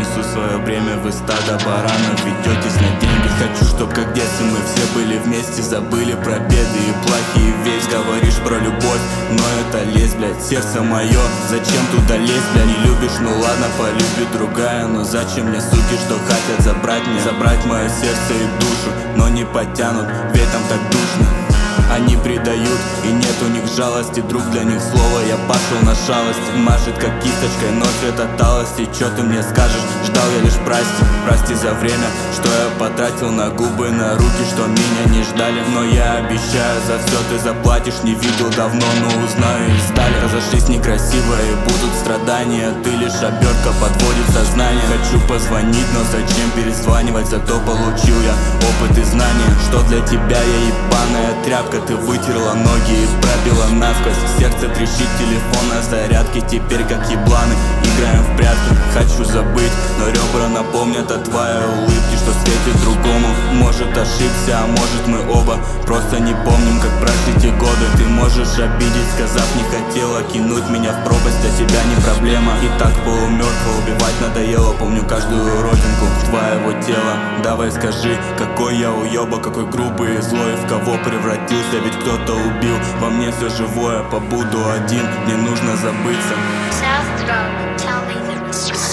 несу свое бремя, вы стадо баранов, ведетесь на деньги. Хочу, чтоб как в детстве мы все были вместе, забыли про беды и плохие весть. Говоришь про любовь, но это лезь, блядь, сердце мое, зачем туда лезть, блядь? Не любишь, ну ладно, полюбит другая, но зачем мне суки, что хотят забрать мне? Забрать мое сердце и душу, но не потянут, ведь там так душно. Они предают, и нет у них жалости, друг для них слово, я пошел на шалость. Машет как кисточкой, но цвет от талости. Чё ты мне скажешь, ждал я лишь прости за время, что я потратил на губы, на руки, что меня не ждали. Но я обещаю, за все ты заплатишь, не видел давно, но узнаю из стали. Разошлись некрасиво и будут страдания, ты лишь обертка подводит сознание. Хочу позвонить, но зачем перезванивать, зато получил я опыт и знания, что для тебя я ебаная тряпка. Ты вытерла ноги и пробила насквозь. Сердце трещит, телефон на зарядке. Теперь как ебланы играем в прятки. Хочу забыть, но ребра напомнят о твоей улыбке, что светит другому. Может ошибся, а может мы оба просто не помним, как прошли те годы. Ты можешь обидеть, сказав не хотела кинуть меня в пропасть, для тебя не проблема. И так полумертво убивать надоело, помню каждую родинку твоего тела. Давай скажи, какой я уеба, какой грубый и злой, в кого превратился. Ведь кто-то убил во мне все живое, побуду один, мне нужно забыться. South Drum, tell me the